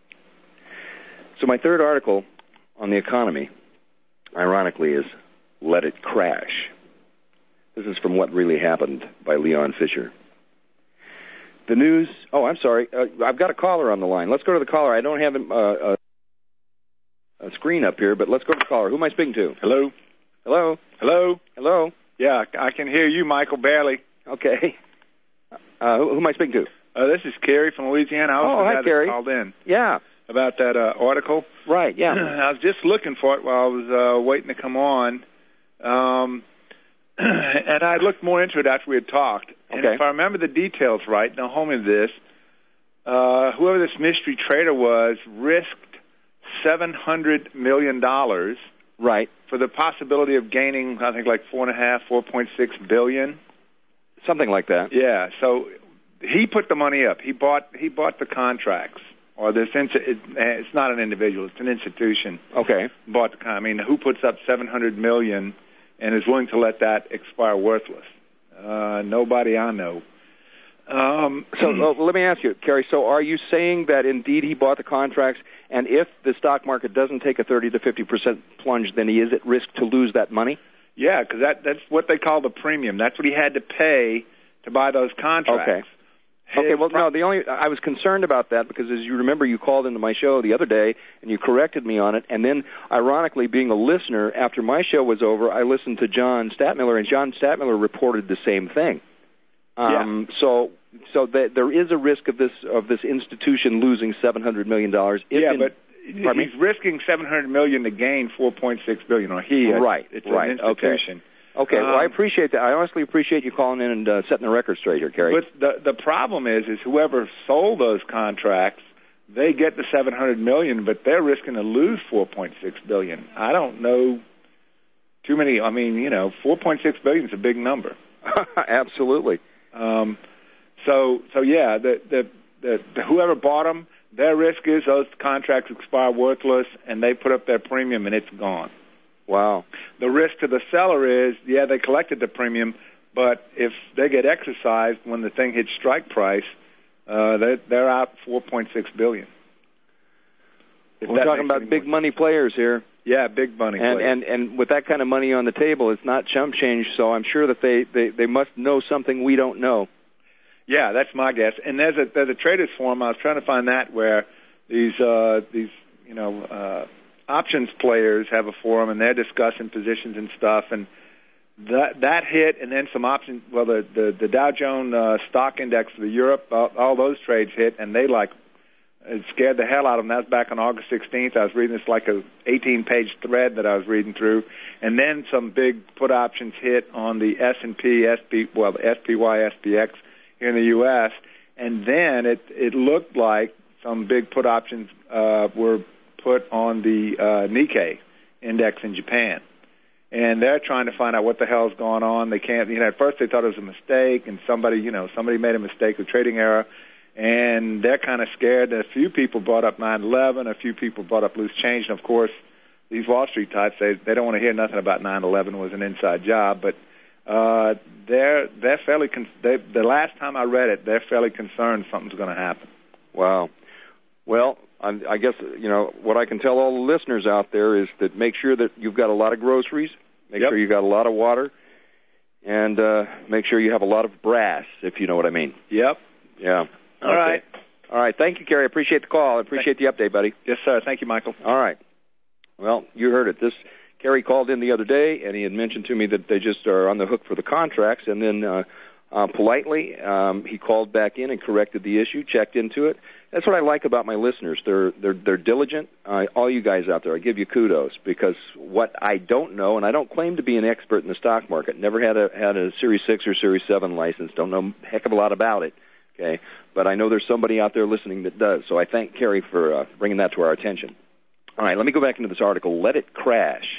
So my third article on the economy, ironically, is Let It Crash. This is from What Really Happened by Leon Fisher. The news... Oh, I'm sorry. I've got a caller on the line. Let's go to the caller. I don't have a screen up here, but let's go to the caller. Who am I speaking to? Hello? Hello? Hello? Hello? Yeah, I can hear you, Michael, barely. Okay. Who am I speaking to? This is Kerry from Louisiana. I was hi, Kerry. Called in. Yeah. About that article. Right, yeah. I was just looking for it while I was waiting to come on. And I looked more into it after we had talked. And if I remember the details right, now hold me to this, whoever this mystery trader was risked $700 million right, for the possibility of gaining, I think, like $4.6 billion. Something like that. Yeah, so he put the money up. He bought the contracts. Or this it's not an individual, it's an institution. Okay. Bought the, I mean, who puts up $700 million and is willing to let that expire worthless? Nobody I know. So let me ask you, Kerry, so are you saying that indeed he bought the contracts, and if the stock market doesn't take a 30 to 50% plunge, then he is at risk to lose that money? Yeah, because that's what they call the premium. That's what he had to pay to buy those contracts. Okay, well, no, I was concerned about that because, as you remember, you called into my show the other day and you corrected me on it, and then, ironically, being a listener, after my show was over, I listened to John Statmiller, and John Statmiller reported the same thing. So there is a risk of this institution losing $700 million. But he's risking $700 million to gain $4.6 billion, or he. Right, it's an institution. Okay, well, I appreciate that. I honestly appreciate you calling in and setting the record straight here, Kerry. But the problem is whoever sold those contracts, they get the $700 million, but they're risking to lose $4.6 billion. I don't know too many. I mean, $4.6 billion is a big number. Absolutely. So yeah, the whoever bought them, their risk is those contracts expire worthless, and they put up their premium, and it's gone. Wow. The risk to the seller is, yeah, they collected the premium, but if they get exercised when the thing hits strike price, they're out $4.6 billion. We're talking about big money players here. Yeah, big money players. And with that kind of money on the table, it's not chump change, so I'm sure that they must know something we don't know. Yeah, that's my guess. And there's a traders forum. I was trying to find that where these options players have a forum, and they're discussing positions and stuff. And that hit, and then some options. Well, the Dow Jones stock index for Europe, all those trades hit, and it scared the hell out of them. That was back on August 16th. I was reading this like a 18-page thread that I was reading through, and then some big put options hit on the S&P, the SPY, SPX here in the U.S., and then it looked like some big put options were put on the Nikkei index in Japan. And they're trying to find out what the hell's going on. They can't, at first they thought it was a mistake, and somebody made a mistake, a trading error, and they're kind of scared. A few people brought up 9/11, a few people brought up loose change, and of course, these Wall Street types, they don't want to hear nothing about 9/11 was an inside job, but they're fairly, the last time I read it, they're fairly concerned something's going to happen. Wow. Well, I guess, what I can tell all the listeners out there is that make sure that you've got a lot of groceries, make sure you got a lot of water, and make sure you have a lot of brass, if you know what I mean. Yep. Yeah. All right. All right. Thank you, Kerry. I appreciate the call. I appreciate the update, buddy. Yes, sir. Thank you, Michael. All right. Well, you heard it. Kerry called in the other day, and he had mentioned to me that they just are on the hook for the contracts, and then politely he called back in and corrected the issue, checked into it. That's what I like about my listeners. They're diligent. All you guys out there, I give you kudos, because what I don't know, and I don't claim to be an expert in the stock market, never had a Series 6 or Series 7 license, don't know a heck of a lot about it, okay? But I know there's somebody out there listening that does, so I thank Kerry for bringing that to our attention. All right, let me go back into this article, Let It Crash,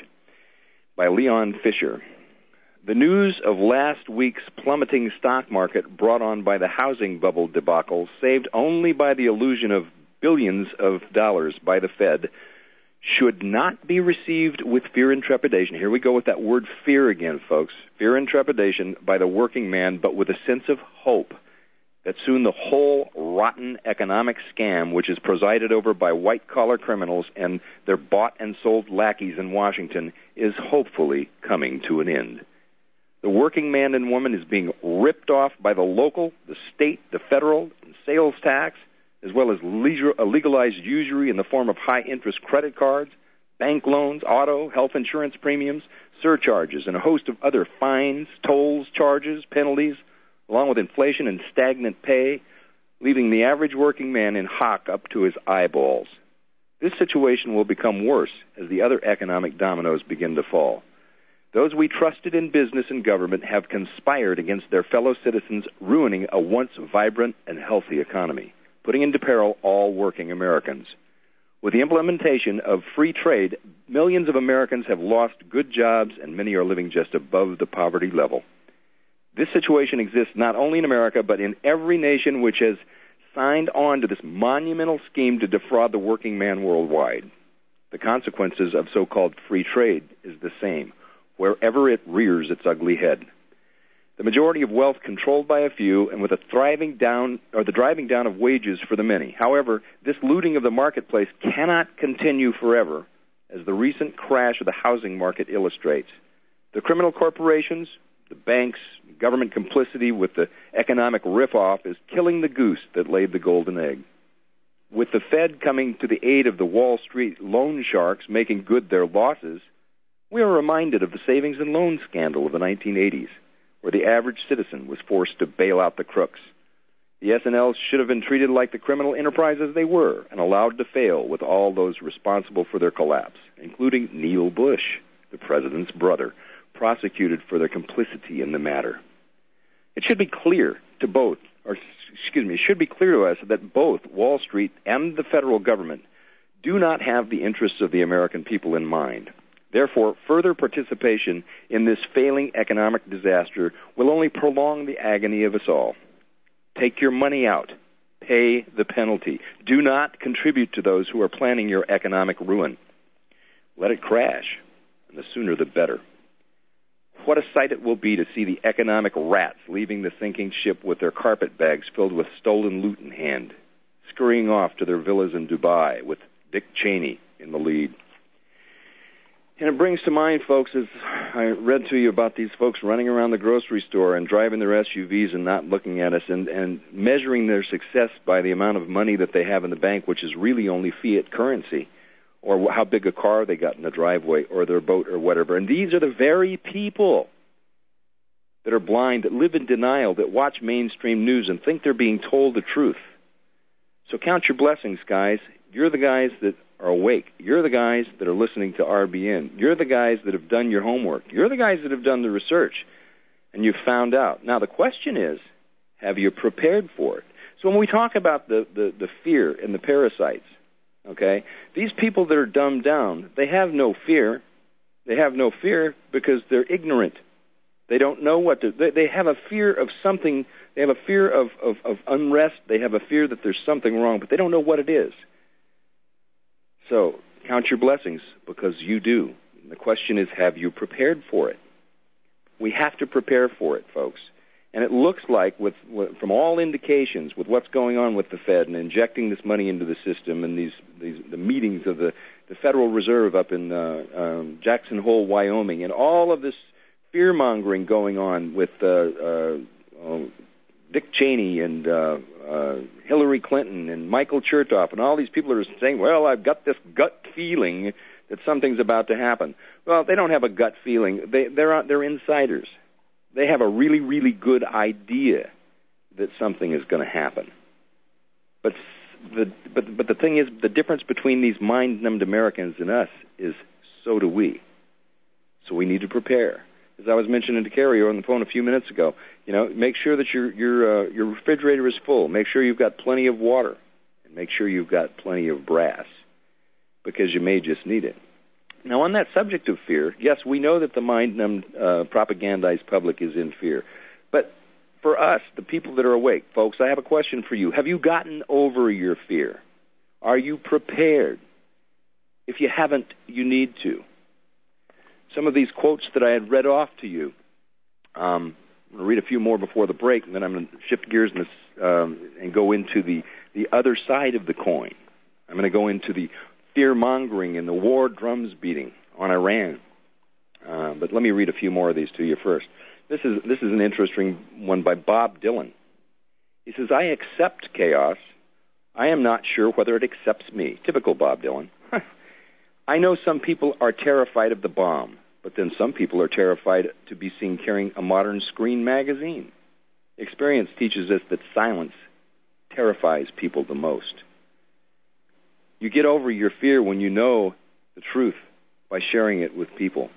by Leon Fisher. The news of last week's plummeting stock market brought on by the housing bubble debacle, saved only by the illusion of billions of dollars by the Fed, should not be received with fear and trepidation. Here we go with that word fear again, folks. Fear and trepidation by the working man, but with a sense of hope that soon the whole rotten economic scam, which is presided over by white-collar criminals and their bought-and-sold lackeys in Washington, is hopefully coming to an end. The working man and woman is being ripped off by the local, the state, the federal, and sales tax, as well as legalized usury in the form of high-interest credit cards, bank loans, auto, health insurance premiums, surcharges, and a host of other fines, tolls, charges, penalties, along with inflation and stagnant pay, leaving the average working man in hock up to his eyeballs. This situation will become worse as the other economic dominoes begin to fall. Those we trusted in business and government have conspired against their fellow citizens, ruining a once vibrant and healthy economy, putting into peril all working Americans. With the implementation of free trade, millions of Americans have lost good jobs and many are living just above the poverty level. This situation exists not only in America, but in every nation which has signed on to this monumental scheme to defraud the working man worldwide. The consequences of so-called free trade is the same, wherever it rears its ugly head. The majority of wealth controlled by a few, and with the driving down of wages for the many. However, this looting of the marketplace cannot continue forever, as the recent crash of the housing market illustrates. The criminal corporations, the banks, government complicity with the economic riff-off is killing the goose that laid the golden egg. With the Fed coming to the aid of the Wall Street loan sharks making good their losses, we are reminded of the savings and loan scandal of the 1980s, where the average citizen was forced to bail out the crooks. The S&Ls should have been treated like the criminal enterprises they were and allowed to fail with all those responsible for their collapse, including Neil Bush, the president's brother, prosecuted for their complicity in the matter. It should be clear to us that both Wall Street and the federal government do not have the interests of the American people in mind. Therefore, further participation in this failing economic disaster will only prolong the agony of us all. Take your money out. pay the penalty. Do not contribute to those who are planning your economic ruin. Let it crash, and the sooner the better. What a sight it will be to see the economic rats leaving the sinking ship with their carpet bags filled with stolen loot in hand, scurrying off to their villas in Dubai with Dick Cheney in the lead. And it brings to mind, folks, as I read to you about these folks running around the grocery store and driving their SUVs and not looking at us and measuring their success by the amount of money that they have in the bank, which is really only fiat currency, or how big a car they got in the driveway, or their boat, or whatever. And these are the very people that are blind, that live in denial, that watch mainstream news and think they're being told the truth. So count your blessings, guys. You're the guys that are awake. You're the guys that are listening to RBN. You're the guys that have done your homework. You're the guys that have done the research, and you've found out. Now, the question is, have you prepared for it? So when we talk about the fear and the parasites, okay, these people that are dumbed down, they have no fear. They have no fear because they're ignorant. They don't know what to... They have a fear of something. They have a fear of unrest. They have a fear that there's something wrong, but they don't know what it is. So count your blessings, because you do. And the question is, have you prepared for it? We have to prepare for it, folks. And it looks like, from all indications, with what's going on with the Fed and injecting this money into the system, and the meetings of the Federal Reserve up in Jackson Hole, Wyoming, and all of this fear-mongering going on with Dick Cheney and Hillary Clinton and Michael Chertoff, and all these people are saying, well, I've got this gut feeling that something's about to happen. Well, they don't have a gut feeling. They're insiders. They have a really, really good idea that something is going to happen. But the thing is, the difference between these mind-numbed Americans and us is, so do we. So we need to prepare. As I was mentioning to Carrie on the phone a few minutes ago, make sure that your refrigerator is full. Make sure you've got plenty of water, and make sure you've got plenty of brass, because you may just need it. Now, on that subject of fear, yes, we know that the mind-numbed, propagandized public is in fear. But for us, the people that are awake, folks, I have a question for you. Have you gotten over your fear? Are you prepared? If you haven't, you need to. Some of these quotes that I had read off to you, I'm going to read a few more before the break, and then I'm going to shift gears and go into the other side of the coin. I'm going to go into the fear-mongering and the war drums beating on Iran. But let me read a few more of these to you first. This is an interesting one by Bob Dylan. He says, I accept chaos. I am not sure whether it accepts me. Typical Bob Dylan. I know some people are terrified of the bomb, but then some people are terrified to be seen carrying a modern screen magazine. Experience teaches us that silence terrifies people the most. You get over your fear when you know the truth by sharing it with people.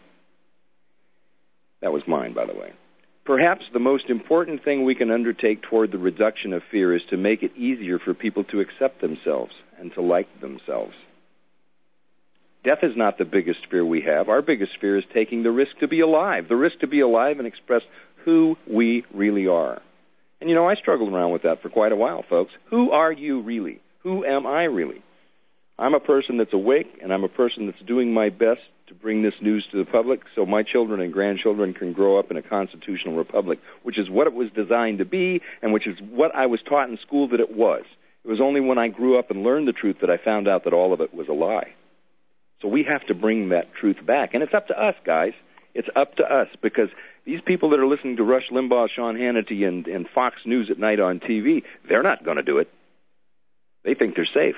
That was mine, by the way. Perhaps the most important thing we can undertake toward the reduction of fear is to make it easier for people to accept themselves and to like themselves. Death is not the biggest fear we have. Our biggest fear is taking the risk to be alive and express who we really are. And I struggled around with that for quite a while, folks. Who are you really? Who am I really? I'm a person that's awake, and I'm a person that's doing my best to bring this news to the public so my children and grandchildren can grow up in a constitutional republic, which is what it was designed to be, and which is what I was taught in school that it was. It was only when I grew up and learned the truth that I found out that all of it was a lie. So we have to bring that truth back. And it's up to us, guys. It's up to us, because these people that are listening to Rush Limbaugh, Sean Hannity, and Fox News at night on TV, they're not going to do it. They think they're safe.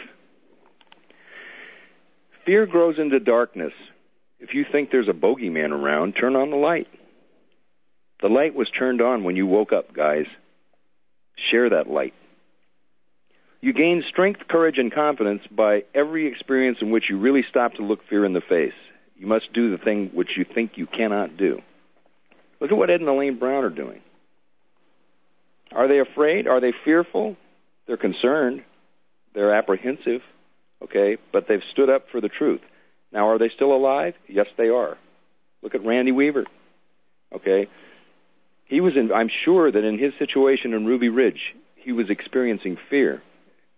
Fear grows into darkness. If you think there's a bogeyman around, turn on the light. The light was turned on when you woke up, guys. Share that light. You gain strength, courage, and confidence by every experience in which you really stop to look fear in the face. You must do the thing which you think you cannot do. Look at what Ed and Elaine Brown are doing. Are they afraid? Are they fearful? They're concerned. They're apprehensive. Okay, but they've stood up for the truth. Now, are they still alive? Yes, they are. Look at Randy Weaver. Okay, I'm sure that in his situation in Ruby Ridge, he was experiencing fear.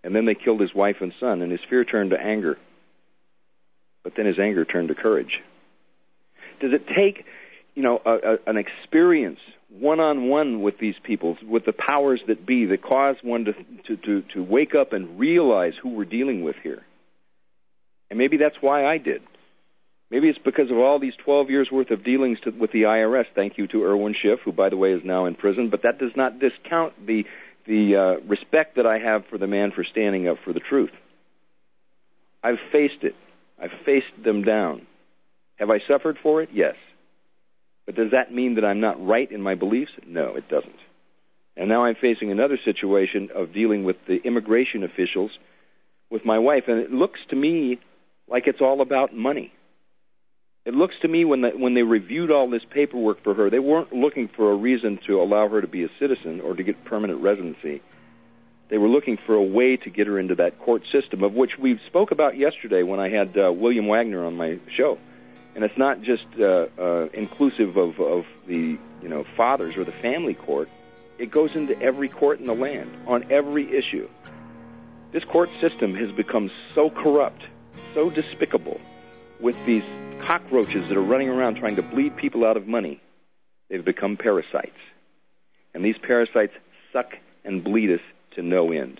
And then they killed his wife and son, and his fear turned to anger. But then his anger turned to courage. Does it take, an experience one-on-one with these people, with the powers that be, that cause one to wake up and realize who we're dealing with here? And maybe that's why I did. Maybe it's because of all these 12 years' worth of dealings with the IRS. Thank you to Irwin Schiff, who, by the way, is now in prison. But that does not discount the respect that I have for the man for standing up for the truth. I've faced it. I've faced them down. Have I suffered for it? Yes. But does that mean that I'm not right in my beliefs? No, it doesn't. And now I'm facing another situation of dealing with the immigration officials with my wife, and it looks to me like it's all about money. It looks to me when they reviewed all this paperwork for her, they weren't looking for a reason to allow her to be a citizen or to get permanent residency. They were looking for a way to get her into that court system, of which we spoke about yesterday when I had William Wagner on my show. And it's not just inclusive of the fathers or the family court. It goes into every court in the land on every issue. This court system has become so corrupt, so despicable, with these cockroaches that are running around trying to bleed people out of money. They've become parasites. And these parasites suck and bleed us to no end.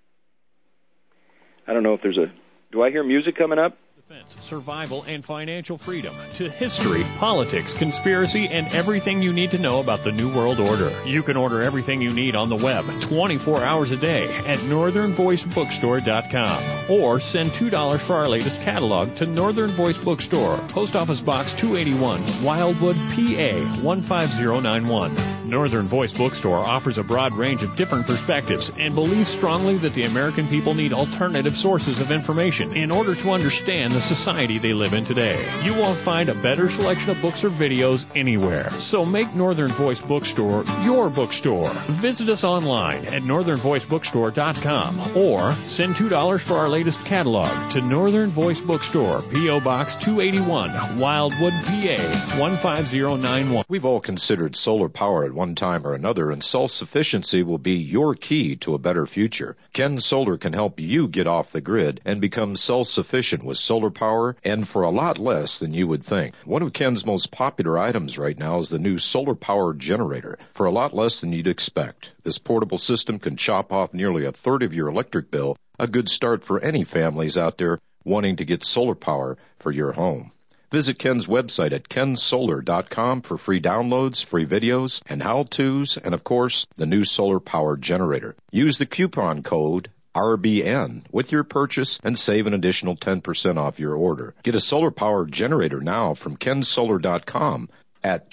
I don't know if do I hear music coming up? Defense, survival, and financial freedom, to history, politics, conspiracy, and everything you need to know about the New World Order. You can order everything you need on the web 24 hours a day at northernvoicebookstore.com, or send $2 for our latest catalog to Northern Voice Bookstore, Post Office Box 281, Wildwood, PA 15091. Northern Voice Bookstore offers a broad range of different perspectives and believes strongly that the American people need alternative sources of information in order to understand the society they live in today. You won't find a better selection of books or videos anywhere. So make Northern Voice Bookstore your bookstore. Visit us online at northernvoicebookstore.com, or send $2 for our latest catalog to Northern Voice Bookstore, P.O. Box 281, Wildwood, PA 15091. We've all considered solar power at one time or another, and self-sufficiency will be your key to a better future. Ken Solar can help you get off the grid and become self-sufficient with solar power, and for a lot less than you would think. One of Ken's most popular items right now is the new solar power generator, for a lot less than you'd expect. This portable system can chop off nearly a third of your electric bill, a good start for any families out there wanting to get solar power for your home. Visit Ken's website at kensolar.com for free downloads, free videos, and how-tos, and of course, the new solar power generator. Use the coupon code RBN with your purchase and save an additional 10% off your order. Get a solar power generator now from kensolar.com at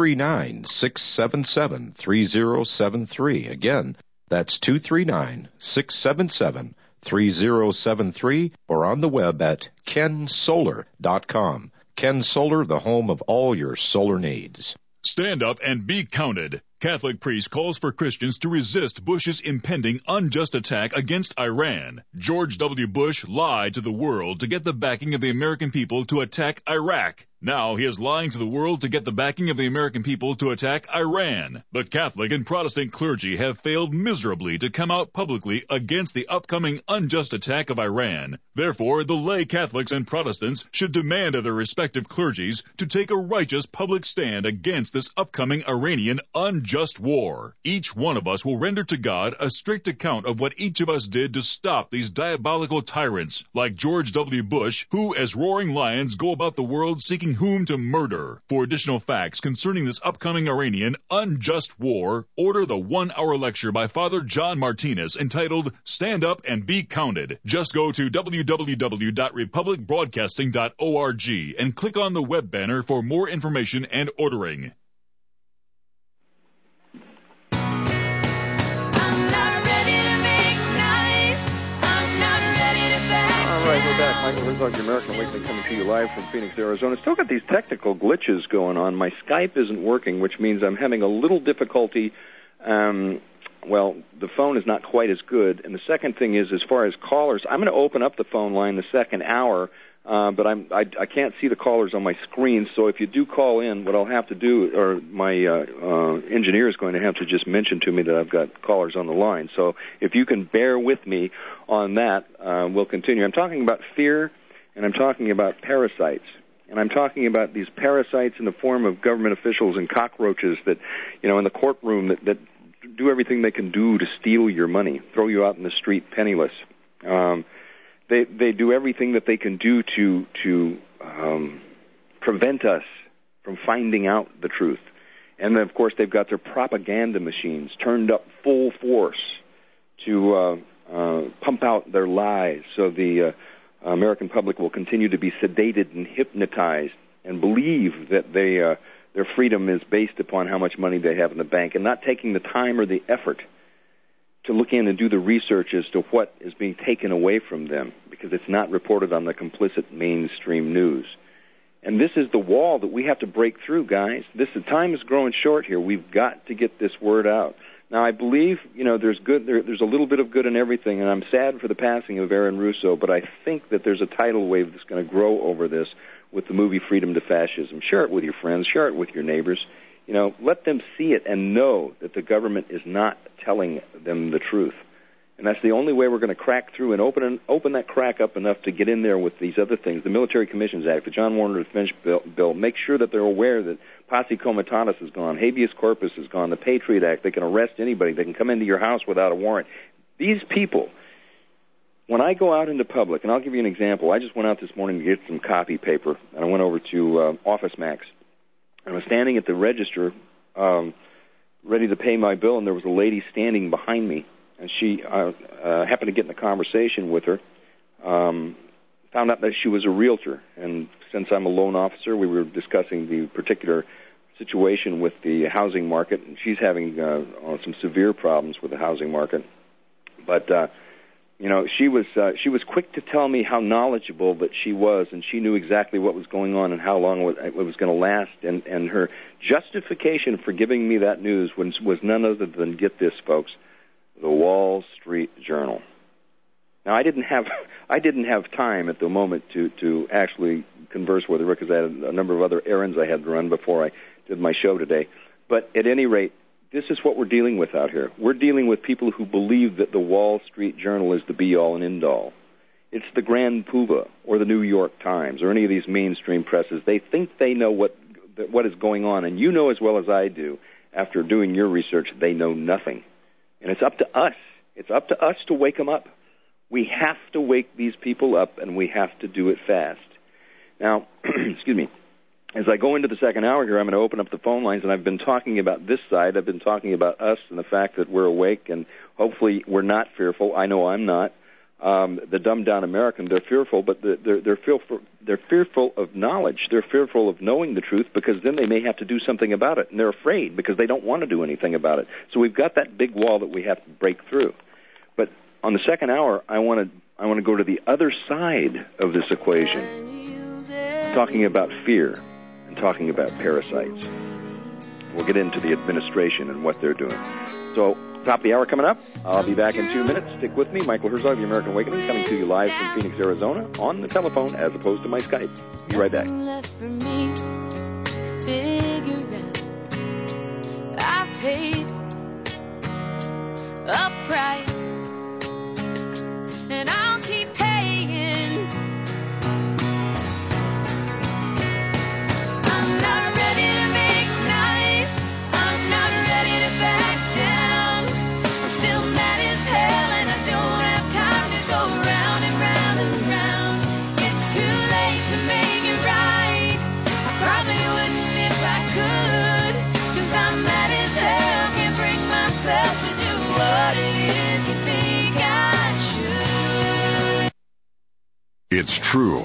239-677-3073. Again, that's 239-677-3073, or on the web at kensolar.com. Ken Solar, the home of all your solar needs. Stand up and be counted. Catholic priest calls for Christians to resist Bush's impending unjust attack against Iran. George W. Bush lied to the world to get the backing of the American people to attack Iraq. Now he is lying to the world to get the backing of the American people to attack Iran. The Catholic and Protestant clergy have failed miserably to come out publicly against the upcoming unjust attack of Iran. Therefore, the lay Catholics and Protestants should demand of their respective clergies to take a righteous public stand against this upcoming Iranian unjust war. Each one of us will render to God a strict account of what each of us did to stop these diabolical tyrants like George W. Bush, who as roaring lions go about the world seeking whom to murder. For additional facts concerning this upcoming Iranian unjust war, order the 1-hour lecture by Father John Martinez entitled Stand Up and Be Counted. Just go to www.republicbroadcasting.org and click on the web banner for more information and ordering. All right, we're back. Michael Herzog, the American Awakening, coming to you live from Phoenix, Arizona. Still got these technical glitches going on. My Skype isn't working, which means I'm having a little difficulty. The phone is not quite as good. And the second thing is, as far as callers, I'm going to open up the phone line the second hour. but I can't see the callers on my screen. So if you do call in, what I'll have to do, or my engineer is going to have to just mention to me that I've got callers on the line. So if you can bear with me on that, we'll continue. I'm talking about fear, and I'm talking about parasites. And I'm talking about these parasites in the form of government officials and cockroaches that, in the courtroom that do everything they can do to steal your money, throw you out in the street penniless. They do everything that they can do to prevent us from finding out the truth. And then, of course, they've got their propaganda machines turned up full force to pump out their lies so the American public will continue to be sedated and hypnotized and believe that their freedom is based upon how much money they have in the bank, and not taking the time or the effort to look in and do the research as to what is being taken away from them, because it's not reported on the complicit mainstream news. And this is the wall that we have to break through, guys. The time is growing short here. We've got to get this word out. Now, I believe, there's a little bit of good in everything, and I'm sad for the passing of Aaron Russo, but I think that there's a tidal wave that's going to grow over this with the movie Freedom to Fascism. Share it with your friends. Share it with your neighbors. Let them see it and know that the government is not telling them the truth. And that's the only way we're going to crack through and open that crack up enough to get in there with these other things. The Military Commissions Act, the John Warner Defense Bill, make sure that they're aware that posse comitatus is gone, habeas corpus is gone, the Patriot Act, they can arrest anybody, they can come into your house without a warrant. These people, when I go out into public, and I'll give you an example, I just went out this morning to get some copy paper, and I went over to Office Max. I was standing at the register, ready to pay my bill, and there was a lady standing behind me, and she happened to get in a conversation with her, found out that she was a realtor, and since I'm a loan officer, we were discussing the particular situation with the housing market, and she's having some severe problems with the housing market. But she was quick to tell me how knowledgeable that she was, and she knew exactly what was going on and how long it was going to last. And her justification for giving me that news was none other than, get this, folks, the Wall Street Journal. Now, I didn't have time at the moment to actually converse with her because I had a number of other errands I had to run before I did my show today. But at any rate, this is what we're dealing with out here. We're dealing with people who believe that the Wall Street Journal is the be-all and end-all. It's the Grand Poobah or the New York Times or any of these mainstream presses. They think they know what is going on, and you know as well as I do, after doing your research, they know nothing. And it's up to us. It's up to us to wake them up. We have to wake these people up, and we have to do it fast. Now, excuse me. As I go into the second hour here, I'm going to open up the phone lines, and I've been talking about this side. I've been talking about us and the fact that we're awake, and hopefully we're not fearful. I know I'm not. The dumbed-down American, they're fearful, but they're fearful of knowledge. They're fearful of knowing the truth because then they may have to do something about it, and they're afraid because they don't want to do anything about it. So we've got that big wall that we have to break through. But on the second hour, I want to go to the other side of this equation, talking about fear and talking about parasites. We'll get into the administration and what they're doing. So, top of the hour coming up. I'll be back in 2 minutes. Stick with me. Michael Herzog, The American Awakening, coming to you live from Phoenix, Arizona, on the telephone as opposed to my Skype. Be right back. I've paid a price, and I'll keep paying. I'm not ready to make nice. I'm not ready to back down. I'm still mad as hell, and I don't have time to go round and round and round. It's too late to make it right. I probably wouldn't if I could, 'cause I'm mad as hell, can't bring myself to do what it is you think I should. It's true.